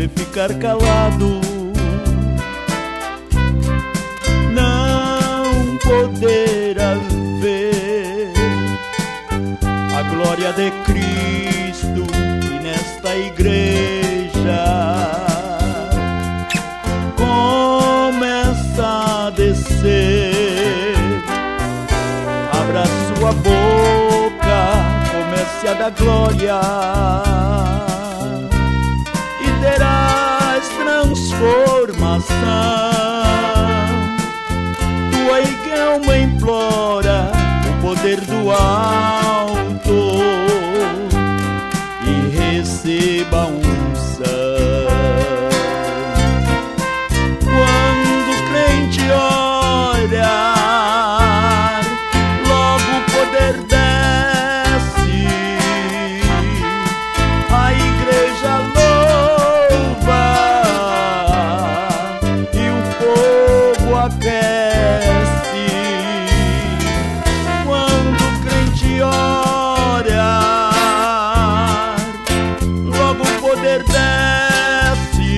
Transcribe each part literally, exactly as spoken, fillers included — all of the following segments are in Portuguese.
ficar calado, não poderá ver a glória de Cristo e nesta igreja começa a descer. Abra sua boca, comece a dar glória e terás transformação. Tua alma implora o poder do alto e receba unção. Quando o crente orar, logo o poder desce, a igreja louva e o fogo aquece. Quando o crente orar, logo o poder desce,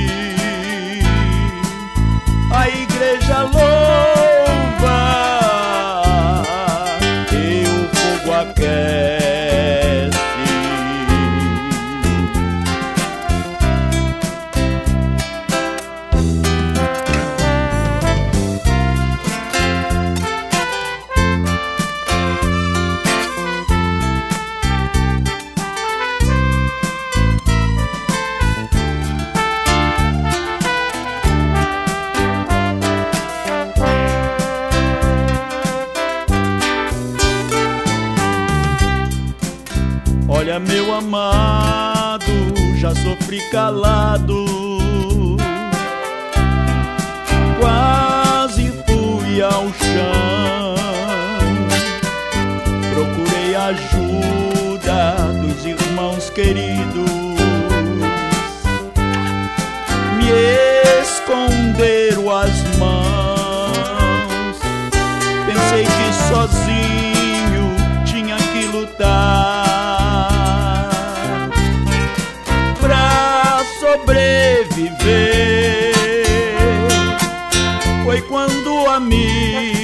a igreja louva e o fogo aquece. Olha, meu amado, já sofri calado, quase fui ao chão. Procurei ajuda dos irmãos queridos, me esconderam as mãos. Pensei que sozinho tinha que lutar sobreviver. Foi quando a mim